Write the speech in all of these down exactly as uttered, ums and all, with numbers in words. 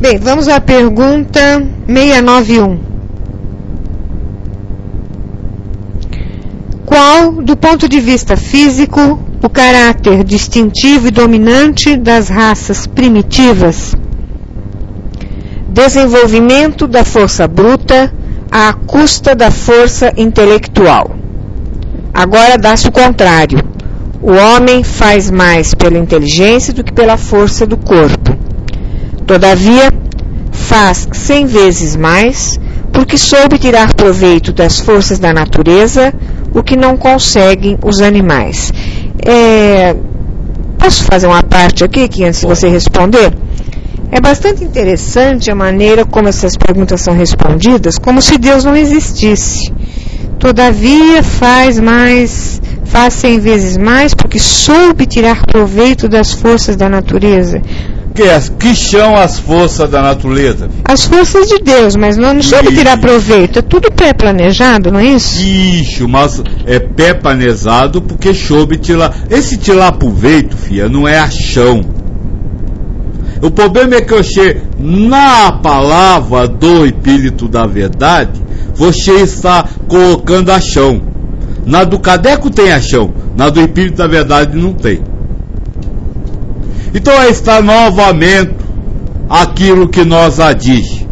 Bem, vamos à pergunta seiscentos e noventa e um. Qual, do ponto de vista físico, o caráter distintivo e dominante das raças primitivas? Desenvolvimento da força bruta à custa da força intelectual. Agora dá-se o contrário. O homem faz mais pela inteligência do que pela força do corpo. Todavia, faz cem vezes mais porque soube tirar proveito das forças da natureza, o que não conseguem os animais. É, posso fazer uma parte aqui, que antes de você responder? É bastante interessante a maneira como essas perguntas são respondidas, como se Deus não existisse. Todavia faz mais, faz cem vezes mais, porque soube tirar proveito das forças da natureza. Que, que são as forças da natureza? As forças de Deus, mas não, não soube tirar proveito. É tudo pré-planejado, não é isso? Isso, mas é pré-planejado porque soube tirar. Esse tirar proveito, filha, não é achão. O problema é que você, na palavra do Espírito da Verdade, você está colocando achão. Na do cadeco tem achão, na do Espírito da Verdade não tem. Então aí está novamente aquilo que nós a diz.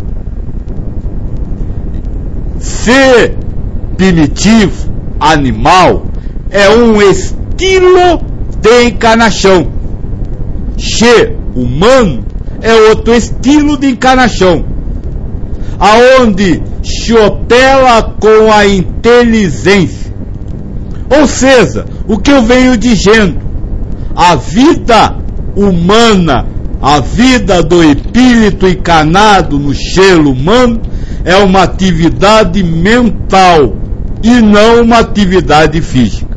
Ser primitivo, animal, é um estilo de encarnação. Ser humano é outro estilo de encarnação, aonde se opera com a inteligência. Ou seja, o que eu venho dizendo, a vida humana, a vida do espírito encarnado no ser humano é uma atividade mental e não uma atividade física.